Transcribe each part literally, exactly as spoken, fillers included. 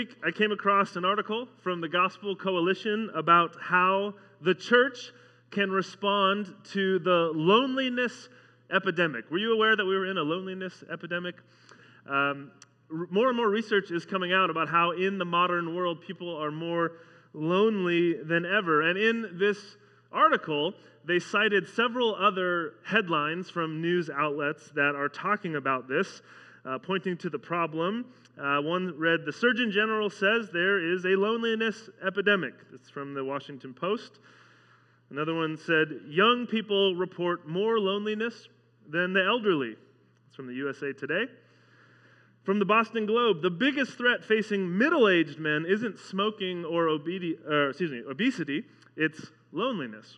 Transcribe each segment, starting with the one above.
I came across an article from the Gospel Coalition about how the church can respond to the loneliness epidemic. Were you aware that we were in a loneliness epidemic? Um, r- more and more research is coming out about how in the modern world people are more lonely than ever. And in this article, they cited several other headlines from news outlets that are talking about this, uh, pointing to the problem. Uh, one read, "The Surgeon General says there is a loneliness epidemic." It's from the Washington Post. Another one said, "Young people report more loneliness than the elderly." It's from the U S A Today. From the Boston Globe, "The biggest threat facing middle-aged men isn't smoking or obedi- uh, excuse me, obesity, it's loneliness."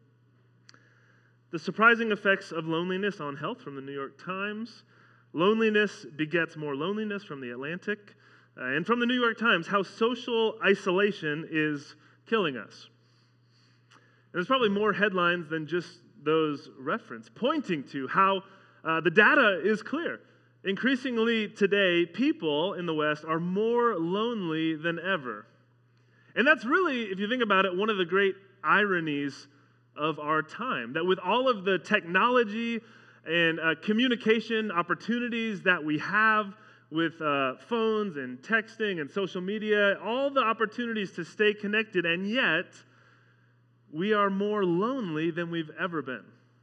"The surprising effects of loneliness on health," from the New York Times. "Loneliness begets more loneliness," from the Atlantic. Uh, and from the New York Times, "How social isolation is killing us." And there's probably more headlines than just those reference, pointing to how uh, the data is clear. Increasingly today, people in the West are more lonely than ever. And that's really, if you think about it, one of the great ironies of our time, that with all of the technology and uh, communication opportunities that we have with uh, phones and texting and social media, all the opportunities to stay connected, and yet we are more lonely than we've ever been.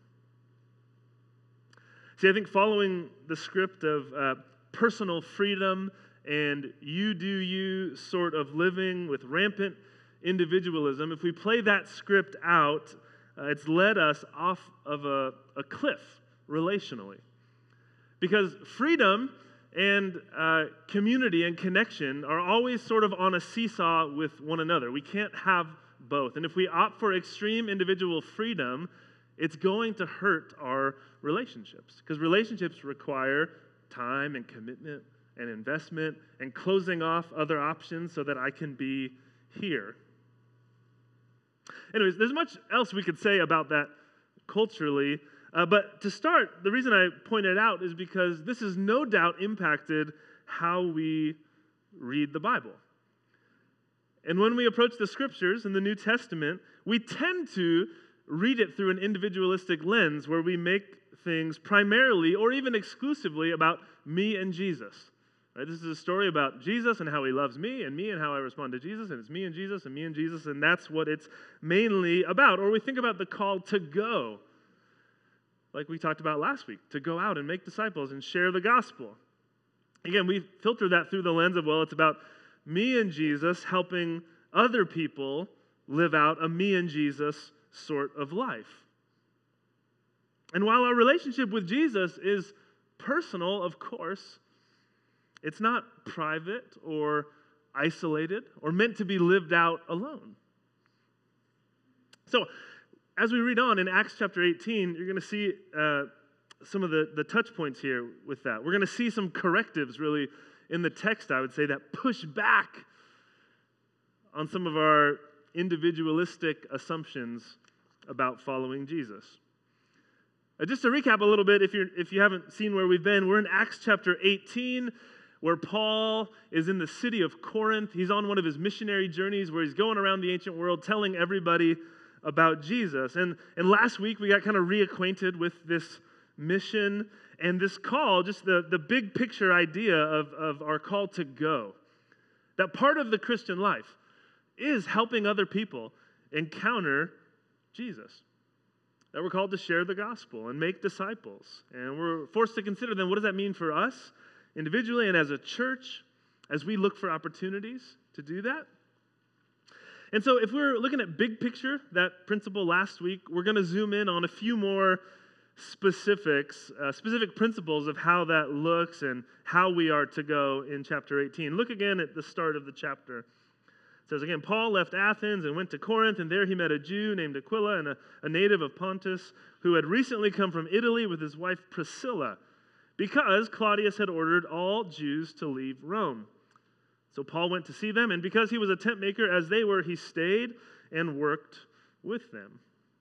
See, I think following the script of uh, personal freedom and you do you sort of living with rampant individualism, if we play that script out, uh, it's led us off of a, a cliff relationally. Because freedom and uh, community and connection are always sort of on a seesaw with one another. We can't have both. And if we opt for extreme individual freedom, it's going to hurt our relationships. Because relationships require time and commitment and investment and closing off other options so that I can be here. Anyways, there's much else we could say about that culturally. Uh, but to start, the reason I point it out is because this has no doubt impacted how we read the Bible. And when we approach the scriptures in the New Testament, we tend to read it through an individualistic lens where we make things primarily or even exclusively about me and Jesus. Right? This is a story about Jesus and how he loves me, and me and how I respond to Jesus, and it's me and Jesus and me and Jesus, and that's what it's mainly about. Or we think about the call to go, like we talked about last week, to go out and make disciples and share the gospel. Again, we filter that through the lens of, well, it's about me and Jesus helping other people live out a me and Jesus sort of life. And while our relationship with Jesus is personal, of course, it's not private or isolated or meant to be lived out alone. So, as we read on in Acts chapter eighteen, you're going to see uh, some of the, the touch points here with that. We're going to see some correctives, really, in the text, I would say, that push back on some of our individualistic assumptions about following Jesus. Uh, just to recap a little bit, if you're if you haven't seen where we've been, we're in Acts chapter eighteen, where Paul is in the city of Corinth. He's on one of his missionary journeys where he's going around the ancient world telling everybody about Jesus. And, and last week, we got kind of reacquainted with this mission and this call, just the, the big picture idea of, of our call to go. That part of the Christian life is helping other people encounter Jesus. That we're called to share the gospel and make disciples. And we're forced to consider then, what does that mean for us individually and as a church as we look for opportunities to do that? And so if we're looking at big picture, that principle last week, we're going to zoom in on a few more specifics, uh, specific principles of how that looks and how we are to go in chapter eighteen. Look again at the start of the chapter. It says again, Paul left Athens and went to Corinth, and there he met a Jew named Aquila and a, a native of Pontus who had recently come from Italy with his wife Priscilla, because Claudius had ordered all Jews to leave Rome. So Paul went to see them, and because he was a tent maker as they were, he stayed and worked with them.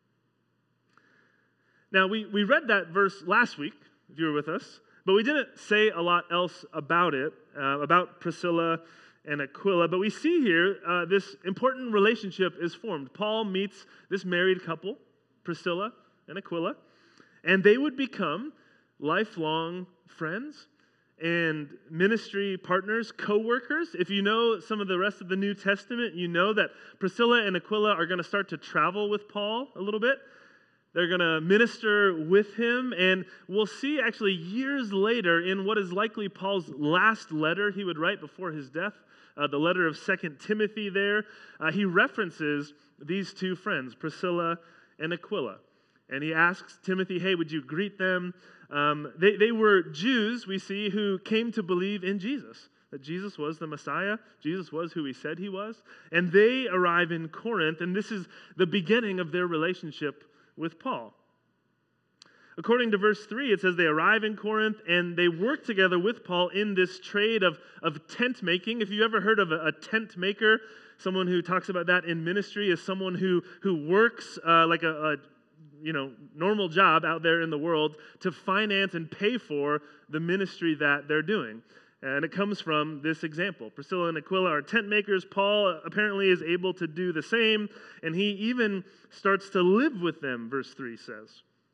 Now, we, we read that verse last week, if you were with us, but we didn't say a lot else about it, uh, about Priscilla and Aquila. But we see here uh, this important relationship is formed. Paul meets this married couple, Priscilla and Aquila, and they would become lifelong friends and ministry partners, co-workers. If you know some of the rest of the New Testament, you know that Priscilla and Aquila are going to start to travel with Paul a little bit. They're going to minister with him, and we'll see actually years later in what is likely Paul's last letter he would write before his death, uh, the letter of Second Timothy there, uh, he references these two friends, Priscilla and Aquila. And he asks Timothy, hey, would you greet them? Um, they, they were Jews, we see, who came to believe in Jesus, that Jesus was the Messiah. Jesus was who he said he was. And they arrive in Corinth, and this is the beginning of their relationship with Paul. According to verse three, it says they arrive in Corinth, and they work together with Paul in this trade of, of tent making. If you ever heard of a, a tent maker, someone who talks about that in ministry is someone who, who works uh, like a, a you know, normal job out there in the world to finance and pay for the ministry that they're doing. And it comes from this example. Priscilla and Aquila are tent makers. Paul apparently is able to do the same, and he even starts to live with them, verse three says.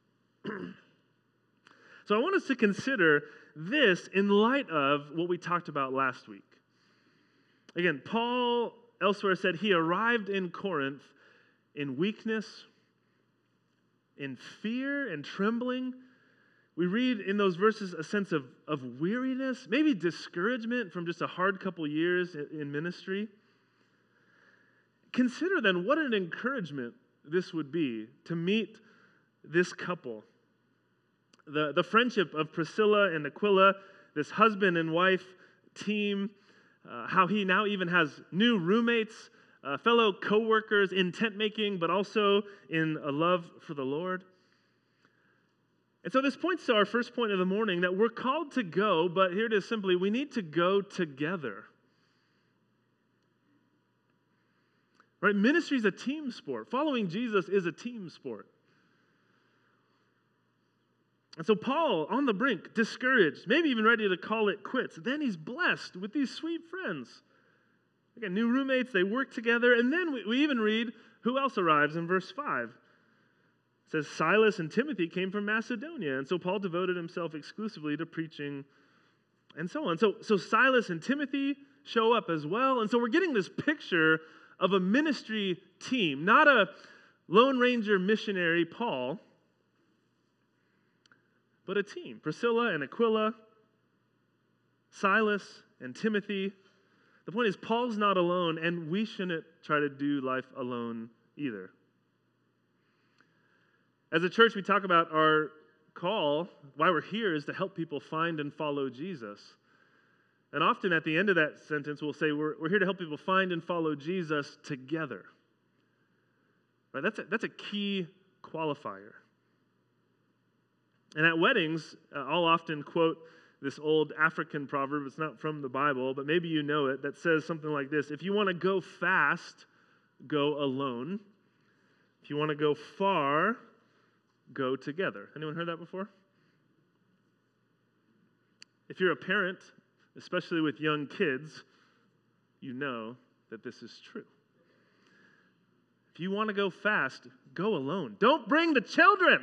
So I want us to consider this in light of what we talked about last week. Again, Paul elsewhere said he arrived in Corinth in weakness, in fear and trembling. We read in those verses a sense of, of weariness, maybe discouragement from just a hard couple years in, in ministry. Consider then what an encouragement this would be to meet this couple. The, the friendship of Priscilla and Aquila, this husband and wife team, uh, how he now even has new roommates, Uh, fellow co-workers in tent making, but also in a love for the Lord. And so this points to our first point of the morning, that we're called to go, but here it is simply, we need to go together. Right? Ministry is a team sport. Following Jesus is a team sport. And so Paul, on the brink, discouraged, maybe even ready to call it quits. Then he's blessed with these sweet friends. Again, new roommates, they work together. And then we, we even read who else arrives in verse five. It says, Silas and Timothy came from Macedonia. And so Paul devoted himself exclusively to preaching and so on. So, so Silas and Timothy show up as well. And so we're getting this picture of a ministry team, not a Lone Ranger missionary, Paul, but a team. Priscilla and Aquila, Silas and Timothy. The point is, Paul's not alone, and we shouldn't try to do life alone either. As a church, we talk about our call, why we're here is to help people find and follow Jesus. And often at the end of that sentence, we'll say we're, we're here to help people find and follow Jesus together. Right? That's a, that's a key qualifier. And at weddings, uh, I'll often quote this old African proverb. It's not from the Bible, but maybe you know it, that says something like this: if you want to go fast, go alone. If you want to go far, go together. Anyone heard that before? If you're a parent, especially with young kids, you know that this is true. If you want to go fast, go alone. Don't bring the children.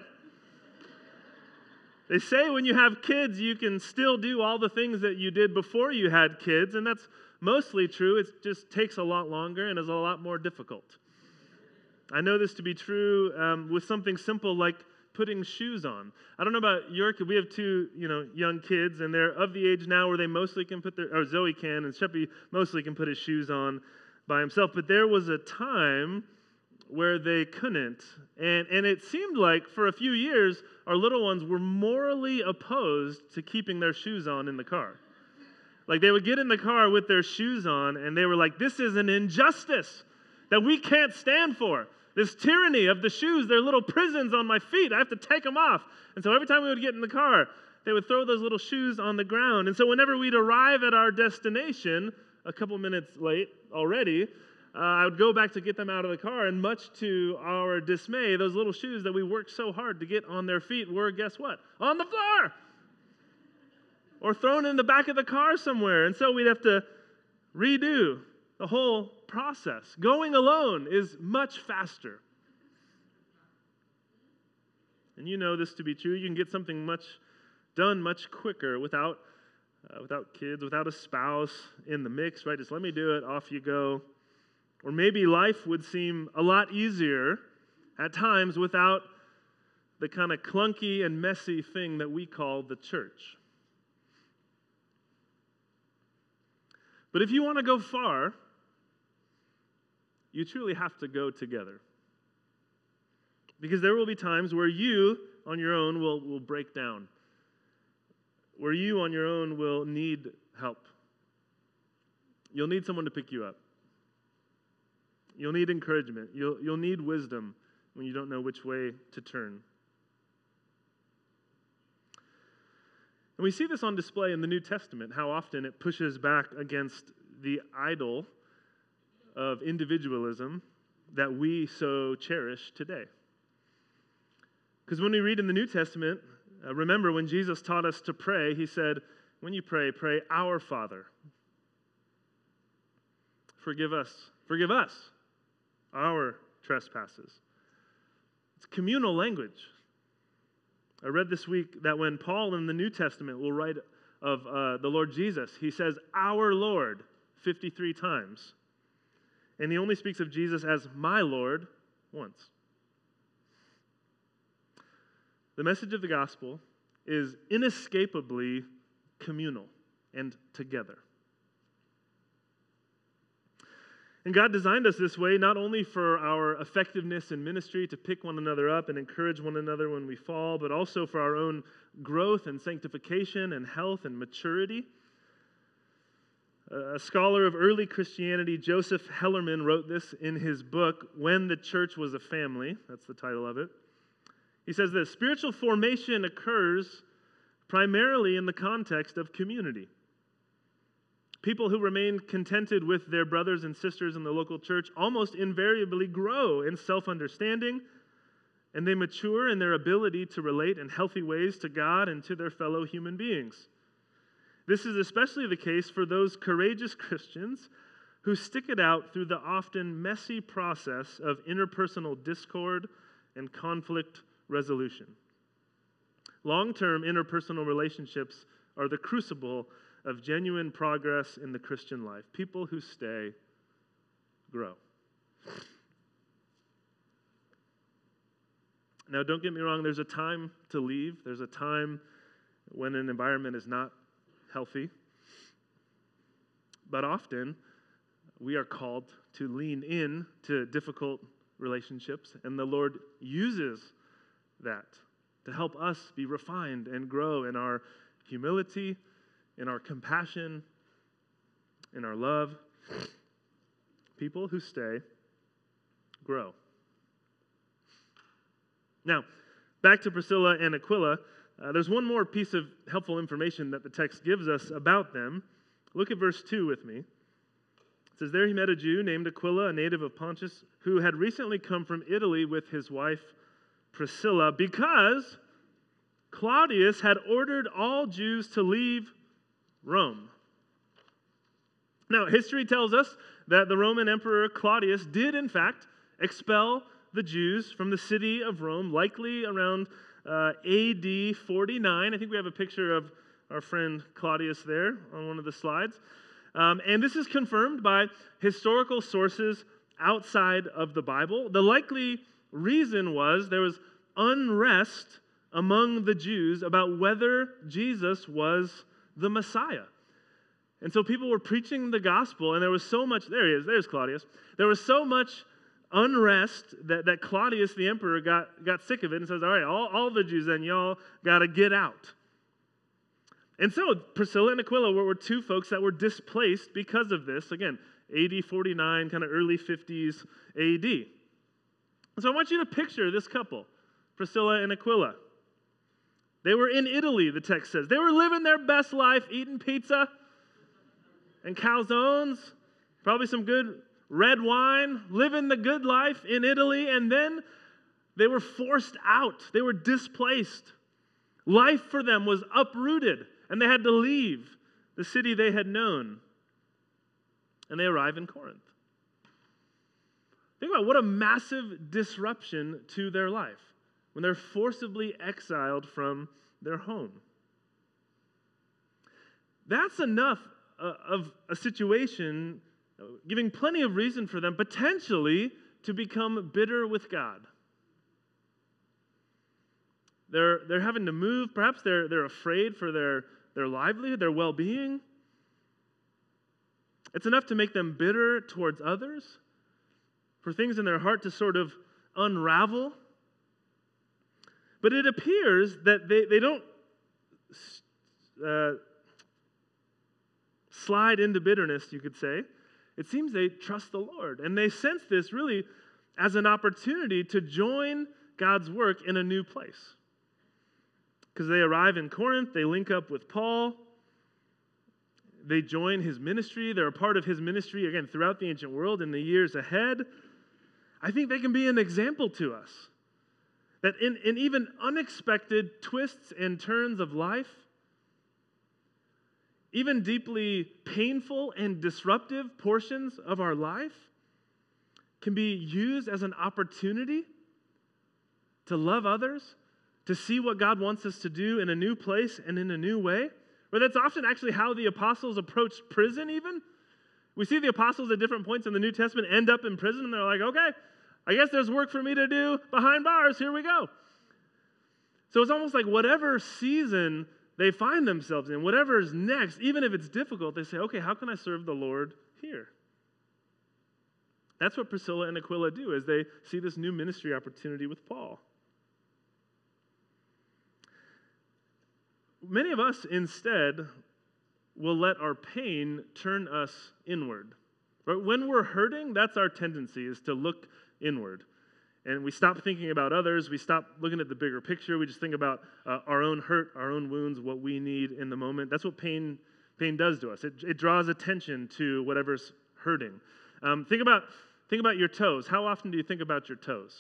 They say when you have kids, you can still do all the things that you did before you had kids, and that's mostly true. It just takes a lot longer and is a lot more difficult. I know this to be true um, with something simple like putting shoes on. I don't know about your kid. We have two, you know, young kids, and they're of the age now where they mostly can put their, or Zoe can, and Sheppy mostly can put his shoes on by himself. But there was a time where they couldn't. And, and it seemed like for a few years, our little ones were morally opposed to keeping their shoes on in the car. Like they would get in the car with their shoes on, and they were like, this is an injustice that we can't stand for. This tyranny of the shoes, they're little prisons on my feet. I have to take them off. And so every time we would get in the car, they would throw those little shoes on the ground. And so whenever we'd arrive at our destination, a couple minutes late already, Uh, I would go back to get them out of the car, and much to our dismay, those little shoes that we worked so hard to get on their feet were, guess what? On the floor! Or thrown in the back of the car somewhere. And so we'd have to redo the whole process. Going alone is much faster. And you know this to be true. You can get something much done much quicker without uh, without kids, without a spouse in the mix, right? Just let me do it, off you go. Or maybe life would seem a lot easier at times without the kind of clunky and messy thing that we call the church. But if you want to go far, you truly have to go together. Because there will be times where you, on your own, will, will break down. Where you, on your own, will need help. You'll need someone to pick you up. You'll need encouragement. You'll, you'll need wisdom when you don't know which way to turn. And we see this on display in the New Testament, how often it pushes back against the idol of individualism that we so cherish today. Because when we read in the New Testament, uh, remember when Jesus taught us to pray, he said, when you pray, pray, our Father. Forgive us. Forgive us our trespasses. It's communal language. I read this week that when Paul in the New Testament will write of uh, the Lord Jesus, he says, our Lord, fifty-three times. And he only speaks of Jesus as my Lord once. The message of the gospel is inescapably communal and together. And God designed us this way not only for our effectiveness in ministry, to pick one another up and encourage one another when we fall, but also for our own growth and sanctification and health and maturity. A scholar of early Christianity, Joseph Hellerman, wrote this in his book, When the Church Was a Family. That's the title of it. He says this: spiritual formation occurs primarily in the context of community. People who remain contented with their brothers and sisters in the local church almost invariably grow in self-understanding, and they mature in their ability to relate in healthy ways to God and to their fellow human beings. This is especially the case for those courageous Christians who stick it out through the often messy process of interpersonal discord and conflict resolution. Long-term interpersonal relationships are the crucible of genuine progress in the Christian life. People who stay grow. Now, don't get me wrong, there's a time to leave. There's a time when an environment is not healthy. But often, we are called to lean in to difficult relationships, and the Lord uses that to help us be refined and grow in our humility, in our compassion, in our love. People who stay grow. Now, back to Priscilla and Aquila. Uh, there's one more piece of helpful information that the text gives us about them. Look at verse two with me. It says, there he met a Jew named Aquila, a native of Pontus, who had recently come from Italy with his wife Priscilla, because Claudius had ordered all Jews to leave Rome. Now, history tells us that the Roman Emperor Claudius did, in fact, expel the Jews from the city of Rome, likely around uh, A D forty-nine. I think we have a picture of our friend Claudius there on one of the slides. Um, and this is confirmed by historical sources outside of the Bible. The likely reason was there was unrest among the Jews about whether Jesus was the Messiah. And so people were preaching the gospel, and there was so much, there he is, there's Claudius. There was so much unrest that, that Claudius, the emperor, got, got sick of it and says, all right, all, all the Jews then, y'all got to get out. And so Priscilla and Aquila were, were two folks that were displaced because of this. Again, A D forty-nine, kind of early fifties A D. So I want you to picture this couple, Priscilla and Aquila. They were in Italy, the text says. They were living their best life, eating pizza and calzones, probably some good red wine, living the good life in Italy, and then they were forced out. They were displaced. Life for them was uprooted, and they had to leave the city they had known. and they arrive in Corinth. Think about what a massive disruption to their life when they're forcibly exiled from their home. That's enough uh, of a situation, uh, giving plenty of reason for them potentially to become bitter with God. They're, they're having to move. Perhaps they're, they're afraid for their, their livelihood, their well-being. It's enough to make them bitter towards others, for things in their heart to sort of unravel. But it appears that they, they don't uh, slide into bitterness, you could say. It seems they trust the Lord. And they sense this really as an opportunity to join God's work in a new place. Because they arrive in Corinth, they link up with Paul, they join his ministry, they're a part of his ministry, again, throughout the ancient world in the years ahead. I think they can be an example to us that in, in even unexpected twists and turns of life, even deeply painful and disruptive portions of our life can be used as an opportunity to love others, to see what God wants us to do in a new place and in a new way. But that's often actually how the apostles approached prison even. We see the apostles at different points in the New Testament end up in prison, and they're like, okay, I guess there's work for me to do behind bars. Here we go. So it's almost like whatever season they find themselves in, whatever is next, even if it's difficult, they say, okay, how can I serve the Lord here? That's what Priscilla and Aquila do as they see this new ministry opportunity with Paul. Many of us instead will let our pain turn us inward. Right? When we're hurting, that's our tendency, is to look inward. And we stop thinking about others. We stop looking at the bigger picture. We just think about uh, our own hurt, our own wounds, what we need in the moment. That's what pain pain does to us. It, it draws attention to whatever's hurting. Um, think about think about your toes. How often do you think about your toes?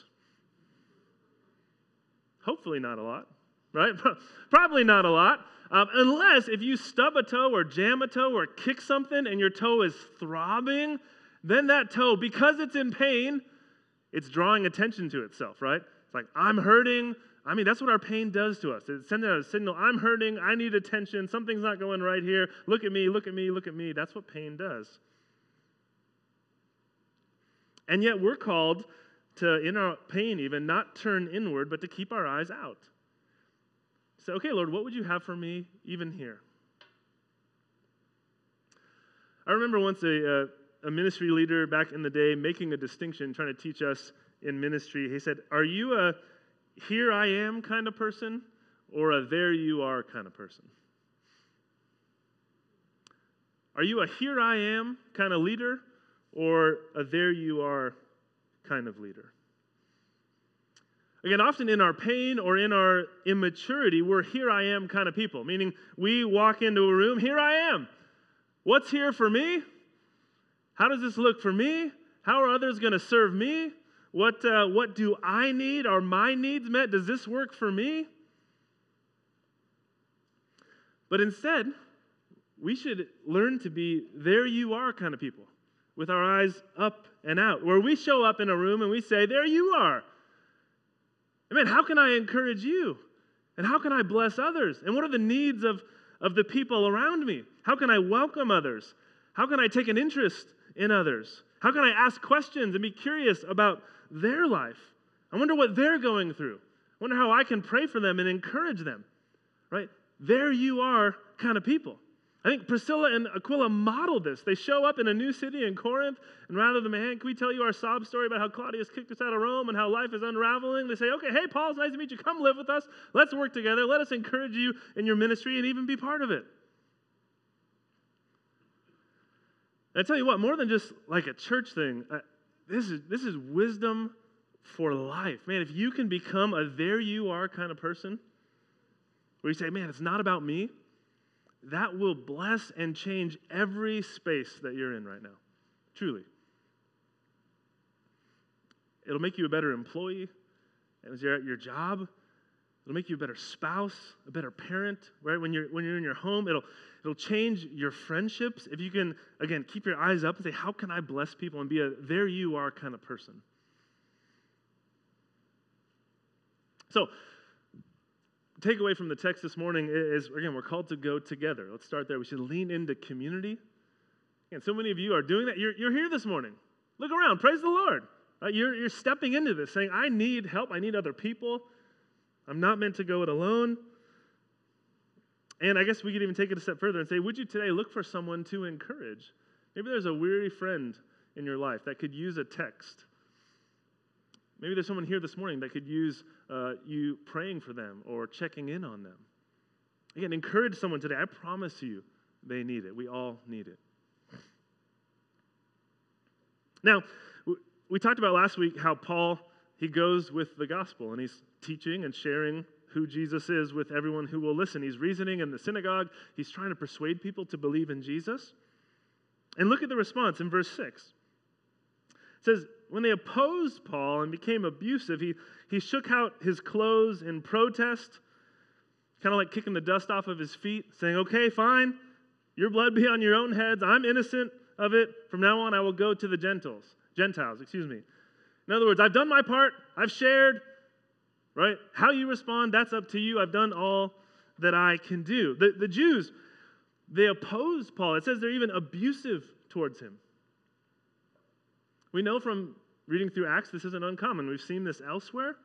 Hopefully not a lot, right? Probably not a lot. Um, unless if you stub a toe or jam a toe or kick something and your toe is throbbing, then that toe, because it's in pain, it's drawing attention to itself, right? It's like, I'm hurting. I mean, that's what our pain does to us. It's sending out a signal, I'm hurting, I need attention, something's not going right here. Look at me, look at me, look at me. That's what pain does. And yet we're called to, in our pain even, not turn inward, but to keep our eyes out. Say, okay, Lord, what would you have for me even here? I remember once a, uh, a ministry leader back in the day making a distinction, trying to teach us in ministry. He said, are you a here I am kind of person or a there you are kind of person? Are you a here I am kind of leader or a there you are kind of leader? Again, often in our pain or in our immaturity, we're here I am kind of people, meaning we walk into a room, here I am. What's here for me? How does this look for me? How are others going to serve me? What, uh, what do I need? Are my needs met? Does this work for me? But instead, we should learn to be there you are kind of people, with our eyes up and out, where we show up in a room and we say, there you are. Man, how can I encourage you? And how can I bless others? And what are the needs of, of the people around me? How can I welcome others? How can I take an interest in others? How can I ask questions and be curious about their life? I wonder what they're going through. I wonder how I can pray for them and encourage them. Right? There you are kind of people. I think Priscilla and Aquila modeled this. They show up in a new city in Corinth, and rather than, man, can we tell you our sob story about how Claudius kicked us out of Rome and how life is unraveling? They say, okay, hey, Paul, it's nice to meet you. Come live with us. Let's work together. Let us encourage you in your ministry and even be part of it. And I tell you what, more than just like a church thing, uh, this is this is wisdom for life. Man, if you can become a there you are kind of person, where you say, man, it's not about me, that will bless and change every space that you're in right now. Truly. It'll make you a better employee as you're at your job. It'll make you a better spouse, a better parent, right? When you're when you're in your home, it'll it'll change your friendships. If you can, again, keep your eyes up and say, how can I bless people and be a there you are kind of person? So, takeaway from the text this morning is, again, we're called to go together. Let's start there. We should lean into community. And so many of you are doing that. You're, you're here this morning. Look around. Praise the Lord. Right? You're, you're stepping into this, saying, I need help. I need other people. I'm not meant to go it alone. And I guess we could even take it a step further and say, would you today look for someone to encourage? Maybe there's a weary friend in your life that could use a text. Maybe there's someone here this morning that could use uh, you praying for them or checking in on them. Again, encourage someone today. I promise you they need it. We all need it. Now, we talked about last week how Paul, he goes with the gospel, and he's teaching and sharing who Jesus is with everyone who will listen. He's reasoning in the synagogue. He's trying to persuade people to believe in Jesus. And look at the response in verse six. It says, when they opposed Paul and became abusive, he, he shook out his clothes in protest, kind of like kicking the dust off of his feet, saying, okay, fine, your blood be on your own heads. I'm innocent of it. From now on, I will go to the Gentiles. Gentiles, excuse me. In other words, I've done my part. I've shared, right? How you respond, that's up to you. I've done all that I can do. The, the Jews, they opposed Paul. It says they're even abusive towards him. We know from reading through Acts, this isn't uncommon. We've seen this elsewhere.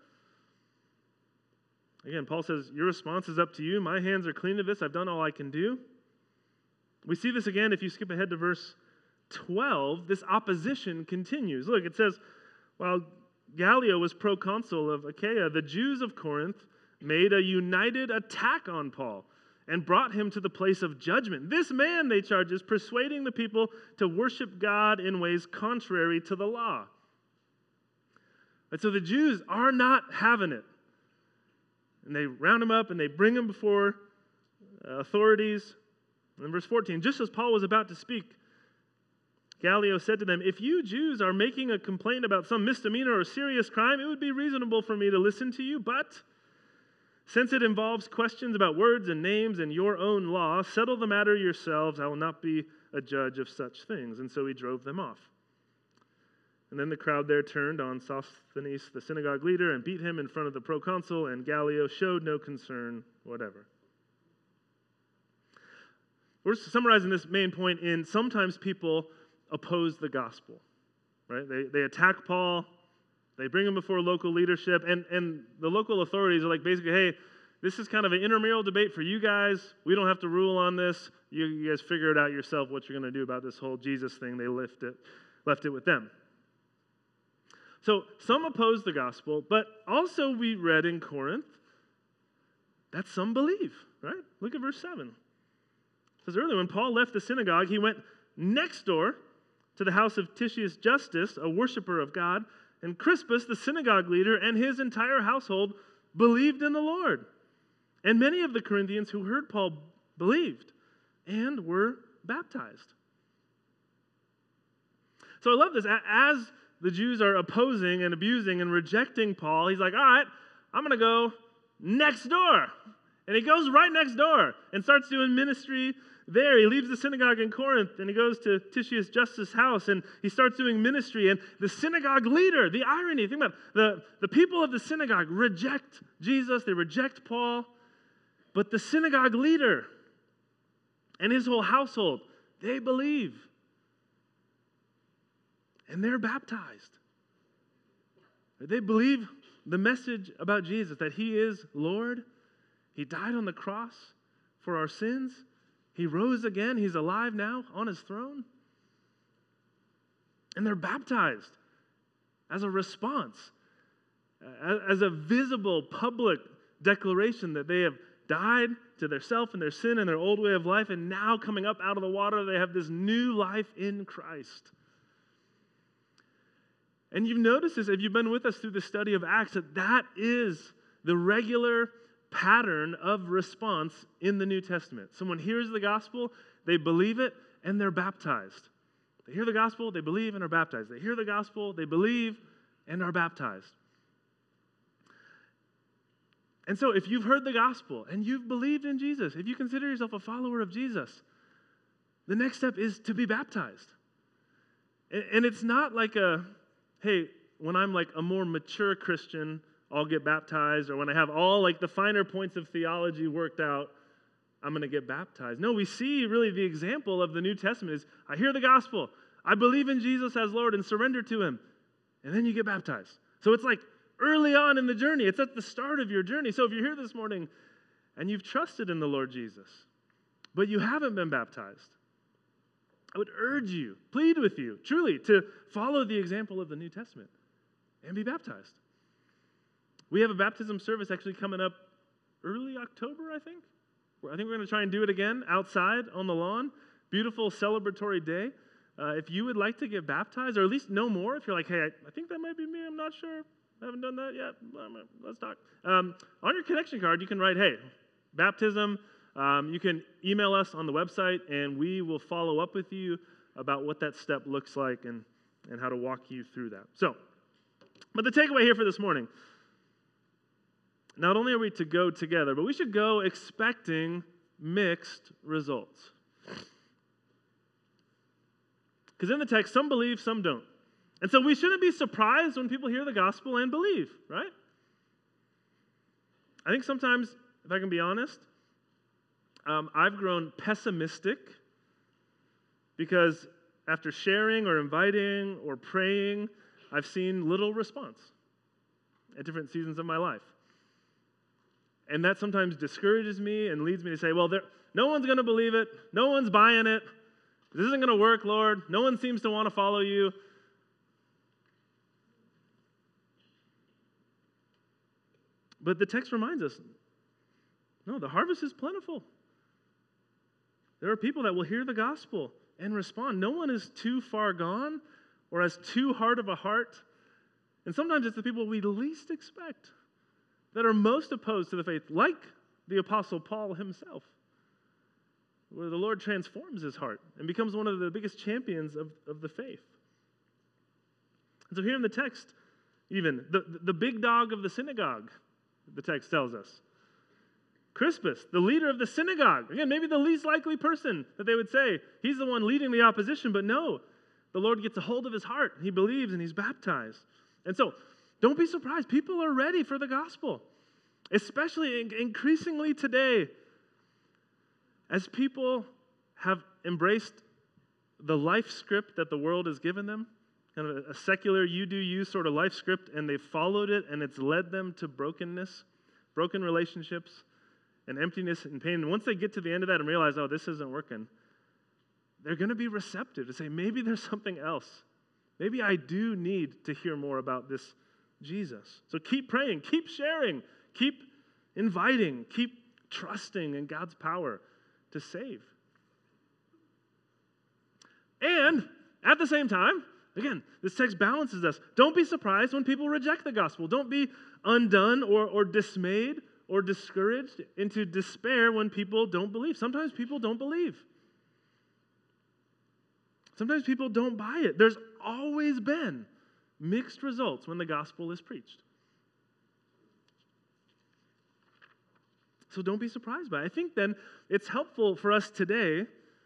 Again, Paul says, your response is up to you. My hands are clean of this. I've done all I can do. We see this again if you skip ahead to verse twelve. This opposition continues. Look, it says, while Gallio was proconsul of Achaia, the Jews of Corinth made a united attack on Paul and brought him to the place of judgment. This man, they charge, is persuading the people to worship God in ways contrary to the law. And so the Jews are not having it. And they round him up and they bring him before uh, authorities. In verse fourteen, just as Paul was about to speak, Gallio said to them, if you Jews are making a complaint about some misdemeanor or serious crime, it would be reasonable for me to listen to you, but since it involves questions about words and names and your own law, settle the matter yourselves. I will not be a judge of such things. And so he drove them off. And then the crowd there turned on Sosthenes, the synagogue leader, and beat him in front of the proconsul, and Gallio showed no concern whatever. We're summarizing this main point in sometimes people oppose the gospel, right? They, they attack Paul. They bring him before local leadership, and, and the local authorities are like, basically, hey, this is kind of an intramural debate for you guys. We don't have to rule on this. You, you guys figure it out yourself what you're going to do about this whole Jesus thing. They left it, left it with them. So some oppose the gospel, but also we read in Corinth that some believe, right? Look at verse seven. It says earlier, when Paul left the synagogue, he went next door to the house of Titius Justus, a worshiper of God, and Crispus, the synagogue leader, and his entire household believed in the Lord. And many of the Corinthians who heard Paul believed and were baptized. So I love this. As the Jews are opposing and abusing and rejecting Paul, he's like, all right, I'm going to go next door. And he goes right next door and starts doing ministry there. He leaves the synagogue in Corinth and he goes to Titius Justus' house and he starts doing ministry. And the synagogue leader, the irony, think about it, the, the people of the synagogue reject Jesus, they reject Paul, but the synagogue leader and his whole household, they believe. And they're baptized. They believe the message about Jesus, that he is Lord. He died on the cross for our sins. He rose again. He's alive now on his throne. And they're baptized as a response, as a visible public declaration that they have died to their self and their sin and their old way of life, and now coming up out of the water, they have this new life in Christ. And you've noticed this, if you've been with us through the study of Acts, that that is the regular pattern of response in the New Testament. Someone hears the gospel, they believe it, and they're baptized. They hear the gospel, they believe, and are baptized. They hear the gospel, they believe, and are baptized. And so if you've heard the gospel and you've believed in Jesus, if you consider yourself a follower of Jesus, the next step is to be baptized. And, and it's not like a, hey, when I'm like a more mature Christian, I'll get baptized, or when I have all like the finer points of theology worked out, I'm going to get baptized. No, we see really the example of the New Testament is, I hear the gospel, I believe in Jesus as Lord and surrender to him, and then you get baptized. So it's like early on in the journey. It's at the start of your journey. So if you're here this morning and you've trusted in the Lord Jesus, but you haven't been baptized, I would urge you, plead with you, truly, to follow the example of the New Testament and be baptized. We have a baptism service actually coming up early October, I think. I think we're going to try and do it again outside on the lawn. Beautiful celebratory day. Uh, if you would like to get baptized, or at least know more, if you're like, hey, I, I think that might be me, I'm not sure, I haven't done that yet, let's talk. Um, on your connection card, you can write, hey, baptism. Um, you can email us on the website, and we will follow up with you about what that step looks like and, and how to walk you through that. So, but the takeaway here for this morning, not only are we to go together, but we should go expecting mixed results. Because in the text, some believe, some don't. And so we shouldn't be surprised when people hear the gospel and believe, right? I think sometimes, if I can be honest, um, I've grown pessimistic because after sharing or inviting or praying, I've seen little response at different seasons of my life. And that sometimes discourages me and leads me to say, well, there, no one's going to believe it. No one's buying it. This isn't going to work, Lord. No one seems to want to follow you. But the text reminds us, no, the harvest is plentiful. There are people that will hear the gospel and respond. No one is too far gone or has too hard of a heart. And sometimes it's the people we least expect that are most opposed to the faith, like the Apostle Paul himself, where the Lord transforms his heart and becomes one of the biggest champions of, of the faith. And so here in the text, even, the, the big dog of the synagogue, the text tells us, Crispus, the leader of the synagogue, again, maybe the least likely person that they would say, he's the one leading the opposition, but no, the Lord gets a hold of his heart, he believes, and he's baptized. And so, don't be surprised. People are ready for the gospel, especially increasingly today, as people have embraced the life script that the world has given them, kind of a secular you do you sort of life script, and they've followed it, and it's led them to brokenness, broken relationships, and emptiness and pain. And once they get to the end of that and realize, oh, this isn't working, they're going to be receptive to say, maybe there's something else. Maybe I do need to hear more about this Jesus. So keep praying, keep sharing, keep inviting, keep trusting in God's power to save. And at the same time, again, this text balances us. Don't be surprised when people reject the gospel. Don't be undone or, or dismayed or discouraged into despair when people don't believe. Sometimes people don't believe. Sometimes people don't buy it. There's always been mixed results when the gospel is preached. So don't be surprised by it. I think then it's helpful for us today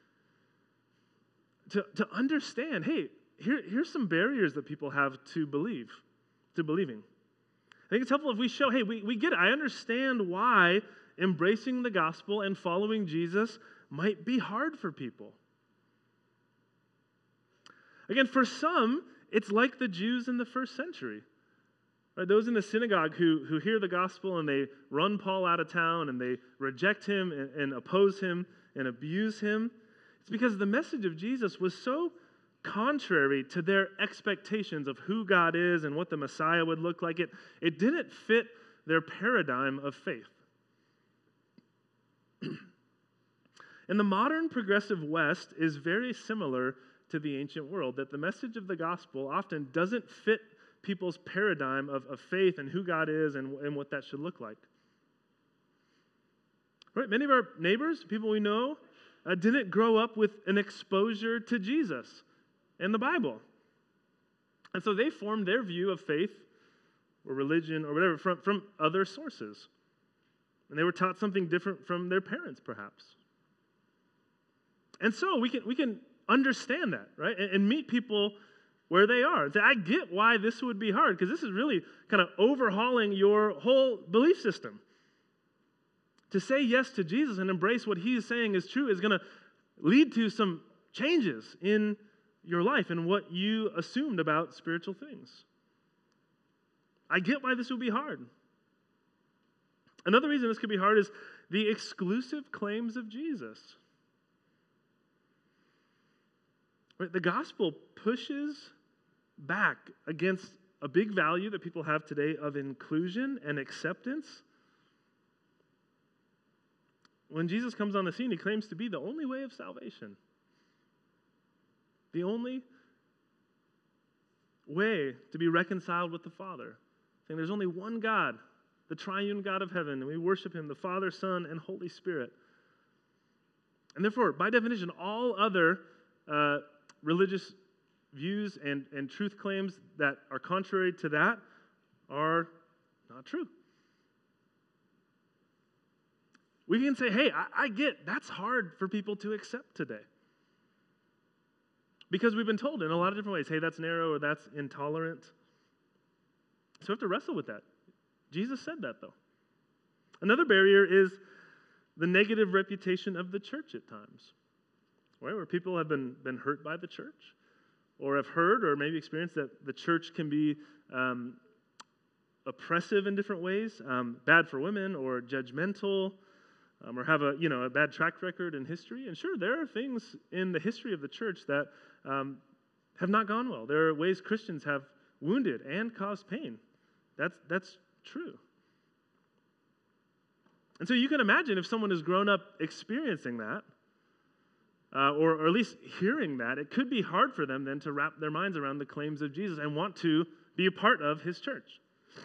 to, to understand, hey, here, here's some barriers that people have to believe, to believing. I think it's helpful if we show, hey, we, we get it. I understand why embracing the gospel and following Jesus might be hard for people. Again, for some, it's like the Jews in the first century. Right? Those in the synagogue who, who hear the gospel and they run Paul out of town and they reject him and, and oppose him and abuse him. It's because the message of Jesus was so contrary to their expectations of who God is and what the Messiah would look like. It, it didn't fit their paradigm of faith. And the modern progressive West is very similar to the ancient world, that the message of the gospel often doesn't fit people's paradigm of, of faith and who God is and, and what that should look like. Right? Many of our neighbors, people we know, uh, didn't grow up with an exposure to Jesus and the Bible. And so they formed their view of faith or religion or whatever from, from other sources. And they were taught something different from their parents, perhaps. And so we can we can understand that, right? And, and meet people where they are. I get why this would be hard, because this is really kind of overhauling your whole belief system. To say yes to Jesus and embrace what he is saying is true is going to lead to some changes in your life and what you assumed about spiritual things. I get why this would be hard. Another reason this could be hard is the exclusive claims of Jesus. Right? The gospel pushes back against a big value that people have today of inclusion and acceptance. When Jesus comes on the scene, he claims to be the only way of salvation. The only way to be reconciled with the Father. Saying there's only one God, the triune God of heaven, and we worship him, the Father, Son, and Holy Spirit. And therefore, by definition, all other uh, religious views and, and truth claims that are contrary to that are not true. We can say, hey, I, I get that's hard for people to accept today. Because we've been told in a lot of different ways, hey, that's narrow or that's intolerant. So we have to wrestle with that. Jesus said that, though. Another barrier is the negative reputation of the church at times, right? Where people have been, been hurt by the church or have heard or maybe experienced that the church can be um, oppressive in different ways, um, bad for women or judgmental, Um, or have a you know a bad track record in history. And sure, there are things in the history of the church that um, have not gone well. There are ways Christians have wounded and caused pain. That's that's true. And so you can imagine if someone has grown up experiencing that, uh, or, or at least hearing that, it could be hard for them then to wrap their minds around the claims of Jesus and want to be a part of his church.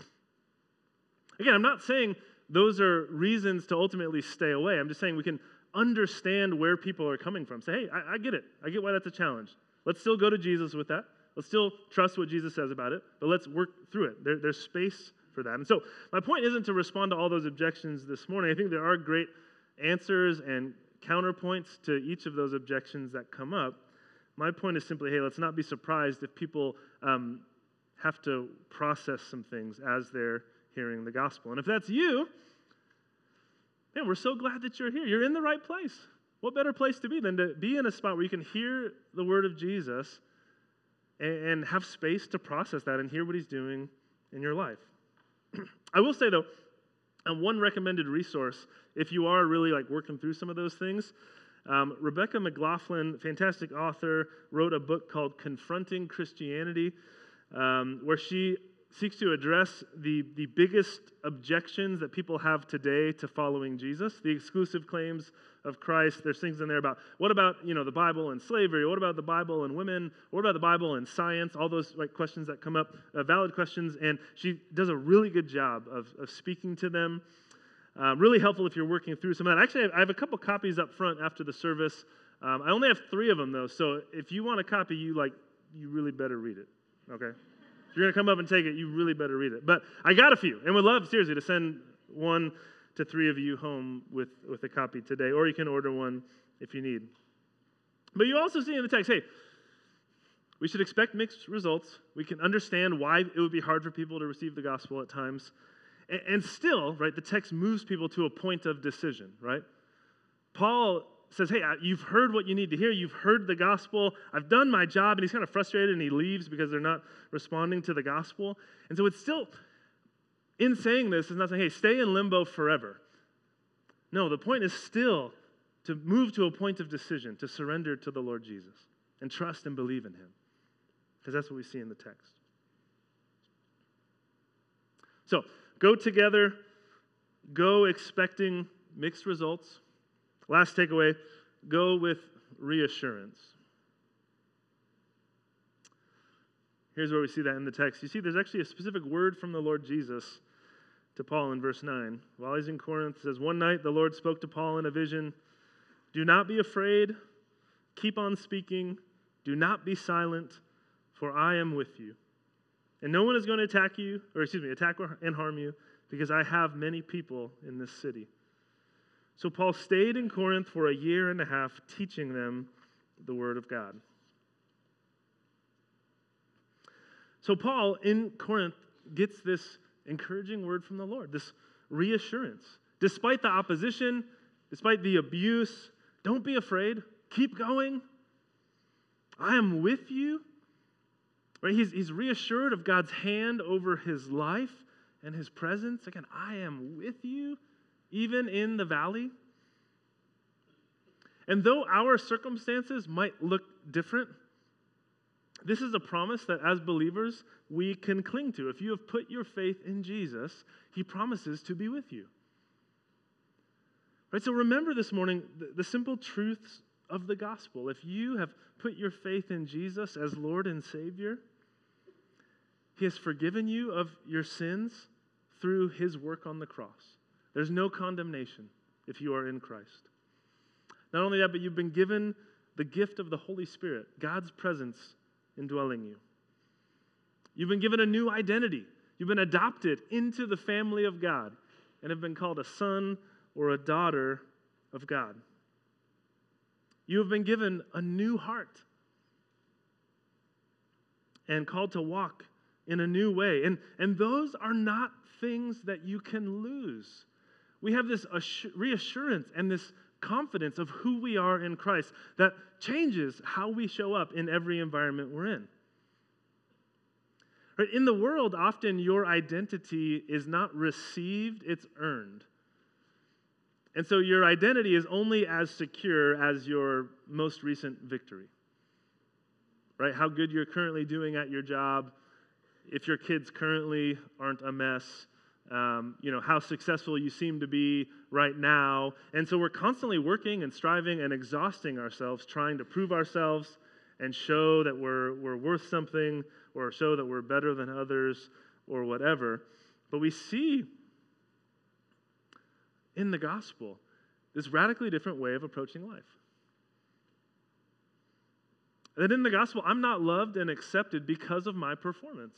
Again, I'm not saying those are reasons to ultimately stay away. I'm just saying we can understand where people are coming from. Say, hey, I, I get it. I get why that's a challenge. Let's still go to Jesus with that. Let's still trust what Jesus says about it, but let's work through it. There, there's space for that. And so my point isn't to respond to all those objections this morning. I think there are great answers and counterpoints to each of those objections that come up. My point is simply, hey, let's not be surprised if people um, have to process some things as they're hearing the gospel. And if that's you, man, we're so glad that you're here. You're in the right place. What better place to be than to be in a spot where you can hear the word of Jesus and, and have space to process that and hear what he's doing in your life. I will say, though, um, one recommended resource, if you are really like working through some of those things, um, Rebecca McLaughlin, fantastic author, wrote a book called Confronting Christianity, um, where she seeks to address the, the biggest objections that people have today to following Jesus, the exclusive claims of Christ. There's things in there about, what about, you know, the Bible and slavery? What about the Bible and women? What about the Bible and science? All those like questions that come up, uh, valid questions, and she does a really good job of, of speaking to them. Uh, really helpful if you're working through some of that. Actually, I have a couple copies up front after the service. Um, I only have three of them, though, so if you want a copy, you like, you really better read it, okay? If you're going to come up and take it, you really better read it. But I got a few, and would love, seriously, to send one to three of you home with, with a copy today, or you can order one if you need. But you also see in the text, hey, we should expect mixed results. We can understand why it would be hard for people to receive the gospel at times. And, and still, right, the text moves people to a point of decision, right? Paul says, hey, you've heard what you need to hear. You've heard the gospel. I've done my job. And he's kind of frustrated and he leaves because they're not responding to the gospel. And so it's still, in saying this, it's not saying, hey, stay in limbo forever. No, the point is still to move to a point of decision, to surrender to the Lord Jesus and trust and believe in him. Because that's what we see in the text. So, go together, go expecting mixed results. Last takeaway, go with reassurance. Here's where we see that in the text. You see, there's actually a specific word from the Lord Jesus to Paul in verse nine. While he's in Corinth, it says, one night the Lord spoke to Paul in a vision. Do not be afraid. Keep on speaking. Do not be silent, for I am with you. And no one is going to attack you, or excuse me, attack and harm you, because I have many people in this city. So Paul stayed in Corinth for a year and a half, teaching them the Word of God. So Paul in Corinth gets this encouraging word from the Lord, this reassurance. Despite the opposition, despite the abuse, don't be afraid. Keep going. I am with you. Right? He's, he's reassured of God's hand over his life and his presence. Again, I am with you, even in the valley. And though our circumstances might look different, this is a promise that as believers we can cling to. If you have put your faith in Jesus, he promises to be with you. Right? So remember this morning the, the simple truths of the gospel. If you have put your faith in Jesus as Lord and Savior, he has forgiven you of your sins through his work on the cross. There's no condemnation if you are in Christ. Not only that, but you've been given the gift of the Holy Spirit, God's presence indwelling you. You've been given a new identity. You've been adopted into the family of God and have been called a son or a daughter of God. You have been given a new heart and called to walk in a new way. And, and those are not things that you can lose. We have this assur- reassurance and this confidence of who we are in Christ that changes how we show up in every environment we're in. Right? In the world, often your identity is not received, it's earned. And so your identity is only as secure as your most recent victory. Right? How good you're currently doing at your job, if your kids currently aren't a mess, um, you know, how successful you seem to be right now. And so we're constantly working and striving and exhausting ourselves, trying to prove ourselves and show that we're, we're worth something or show that we're better than others or whatever. But we see in the gospel this radically different way of approaching life. That in the gospel, I'm not loved and accepted because of my performance.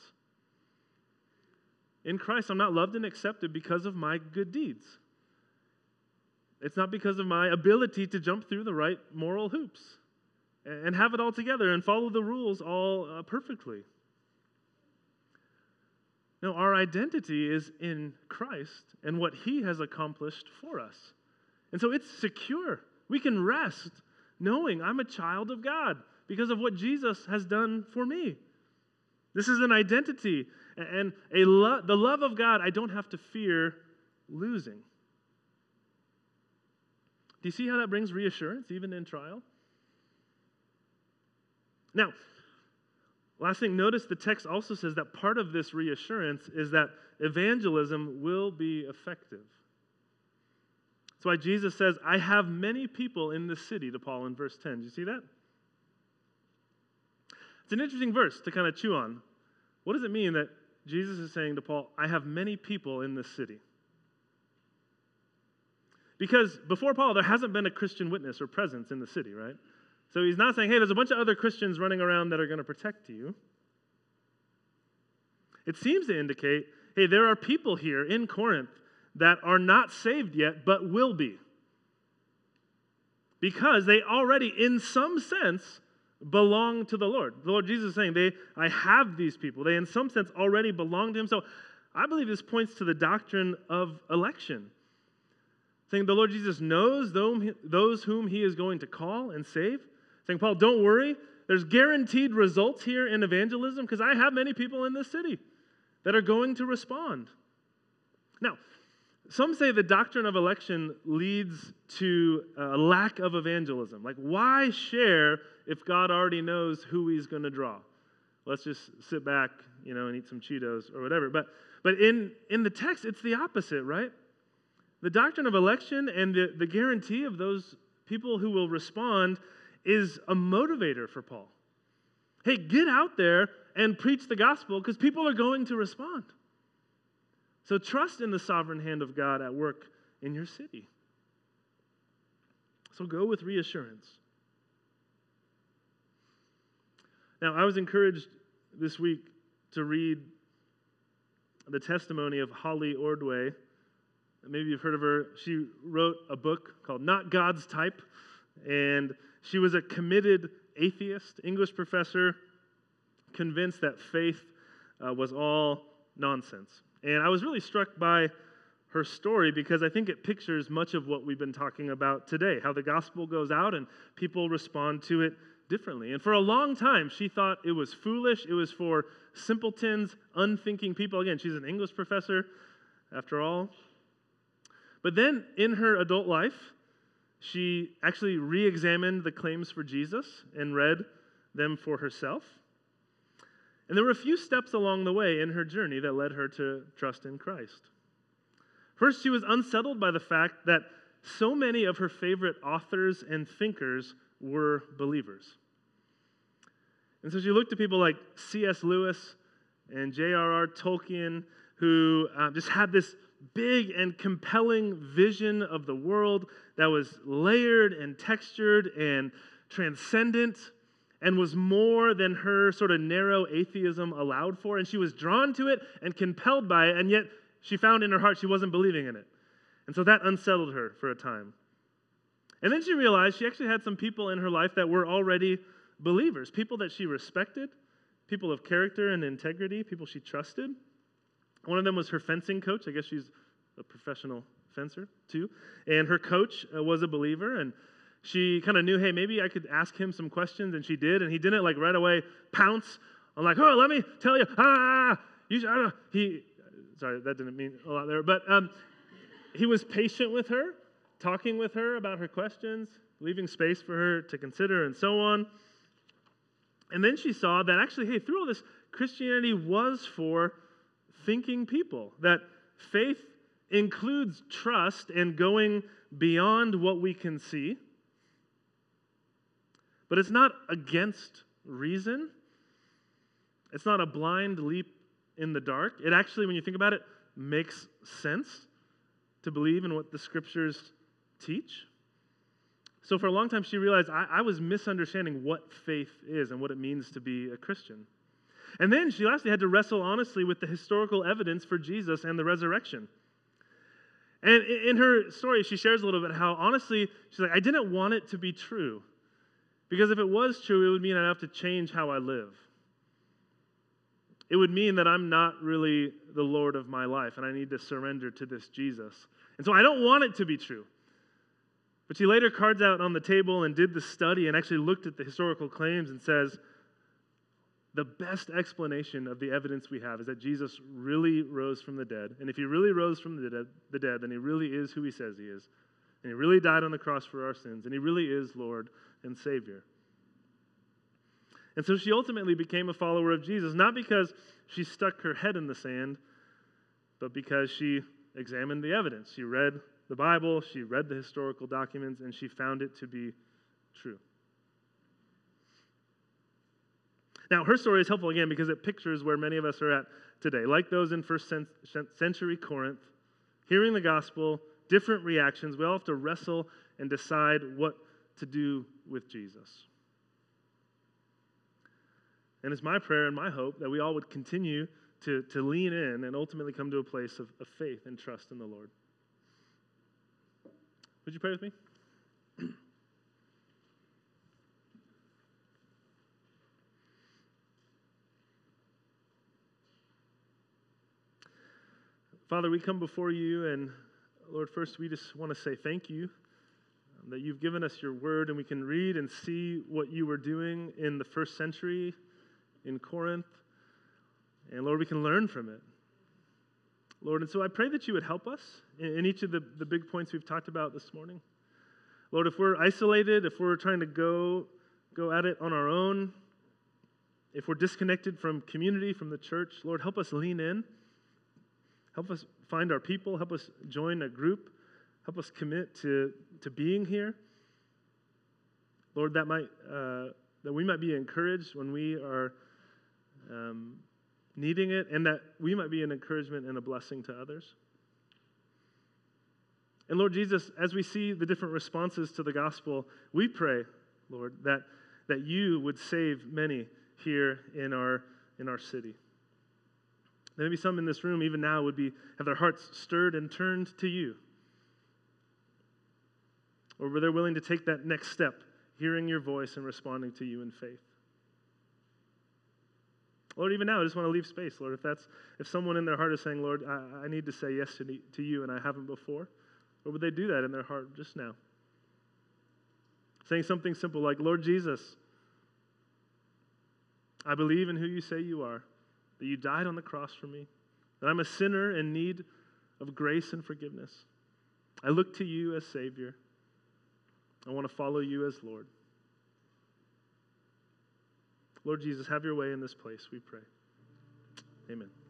In Christ, I'm not loved and accepted because of my good deeds. It's not because of my ability to jump through the right moral hoops and have it all together and follow the rules all uh, perfectly. No, our identity is in Christ and what he has accomplished for us. And so it's secure. We can rest knowing I'm a child of God because of what Jesus has done for me. This is an identity and a lo- the love of God I don't have to fear losing. Do you see how that brings reassurance even in trial? Now, last thing, notice the text also says that part of this reassurance is that evangelism will be effective. That's why Jesus says, I have many people in this city, to Paul in verse ten. Do you see that? It's an interesting verse to kind of chew on. What does it mean that Jesus is saying to Paul, I have many people in this city? Because before Paul, there hasn't been a Christian witness or presence in the city, right? So he's not saying, hey, there's a bunch of other Christians running around that are going to protect you. It seems to indicate, hey, there are people here in Corinth that are not saved yet, but will be. Because they already, in some sense, belong to the Lord. The Lord Jesus is saying, they, I have these people. They, in some sense, already belong to him. So I believe this points to the doctrine of election. Saying the Lord Jesus knows those whom he is going to call and save. Saying, Paul, don't worry. There's guaranteed results here in evangelism because I have many people in this city that are going to respond. Now, some say the doctrine of election leads to a lack of evangelism. Like, why share if God already knows who he's going to draw? Let's just sit back, you know, and eat some Cheetos or whatever. But but in, in the text, it's the opposite, right? The doctrine of election and the, the guarantee of those people who will respond is a motivator for Paul. Hey, get out there and preach the gospel because people are going to respond. So trust in the sovereign hand of God at work in your city. So go with reassurance. Now, I was encouraged this week to read the testimony of Holly Ordway, Maybe you've heard of her. She wrote a book called Not God's Type, and she was a committed atheist, English professor, convinced that faith uh, was all nonsense. And I was really struck by her story because I think it pictures much of what we've been talking about today, how the gospel goes out and people respond to it differently. And for a long time, she thought it was foolish. It was for simpletons, unthinking people. Again, she's an English professor, after all. But then in her adult life, she actually re-examined the claims for Jesus and read them for herself. And there were a few steps along the way in her journey that led her to trust in Christ. First, she was unsettled by the fact that so many of her favorite authors and thinkers were believers. And so she looked at people like C S Lewis and J R R Tolkien, who uh, just had this big and compelling vision of the world that was layered and textured and transcendent and was more than her sort of narrow atheism allowed for. And she was drawn to it and compelled by it, and yet she found in her heart she wasn't believing in it. And so that unsettled her for a time. And then she realized she actually had some people in her life that were already believers, people that she respected, people of character and integrity, people she trusted. One of them was her fencing coach. I guess she's a professional fencer too. And her coach uh, was a believer, and she kind of knew, hey, maybe I could ask him some questions, and she did. And he didn't like right away pounce on like, oh, let me tell you, ah, you should, uh, he, sorry, that didn't mean a lot there, but um, he was patient with her, talking with her about her questions, leaving space for her to consider, and so on. And then she saw that actually, hey, through all this, Christianity was for thinking people, that faith includes trust and going beyond what we can see, but it's not against reason. It's not a blind leap in the dark. It actually, when you think about it, makes sense to believe in what the scriptures teach. So for a long time, she realized I, I was misunderstanding what faith is and what it means to be a Christian. And then she lastly had to wrestle honestly with the historical evidence for Jesus and the resurrection. And in her story, she shares a little bit how honestly, she's like, I didn't want it to be true. Because if it was true, it would mean I'd have to change how I live. It would mean that I'm not really the Lord of my life, and I need to surrender to this Jesus. And so I don't want it to be true. But she laid her cards out on the table and did the study and actually looked at the historical claims and says, the best explanation of the evidence we have is that Jesus really rose from the dead. And if he really rose from the dead, the dead, then he really is who he says he is. And he really died on the cross for our sins. And he really is Lord and Savior. And so she ultimately became a follower of Jesus, not because she stuck her head in the sand, but because she examined the evidence. She read the Bible, she read the historical documents, and she found it to be true. Now, her story is helpful again because it pictures where many of us are at today. Like those in first century Corinth, hearing the gospel, different reactions. We all have to wrestle and decide what to do with Jesus. And it's my prayer and my hope that we all would continue to, to lean in and ultimately come to a place of, of faith and trust in the Lord. Would you pray with me? Father, we come before you, and Lord, first we just want to say thank you um, that you've given us your word, and we can read and see what you were doing in the first century in Corinth. And Lord, we can learn from it. Lord, and so I pray that you would help us in, in each of the, the big points we've talked about this morning. Lord, if we're isolated, if we're trying to go, go at it on our own, if we're disconnected from community, from the church, Lord, help us lean in. Help us find our people. Help us join a group. Help us commit to, to being here. Lord, that might uh, that we might be encouraged when we are um, needing it, and that we might be an encouragement and a blessing to others. And Lord Jesus, as we see the different responses to the gospel, we pray, Lord, that that you would save many here in our in our city. There may be some in this room, even now, would be have their hearts stirred and turned to you. Or were they willing to take that next step, hearing your voice and responding to you in faith? Lord, even now, I just want to leave space, Lord. If that's if someone in their heart is saying, Lord, I, I need to say yes to, to you and I haven't before, or would they do that in their heart just now? Saying something simple like, Lord Jesus, I believe in who you say you are, that you died on the cross for me, that I'm a sinner in need of grace and forgiveness. I look to you as Savior. I want to follow you as Lord. Lord Jesus, have your way in this place, we pray. Amen.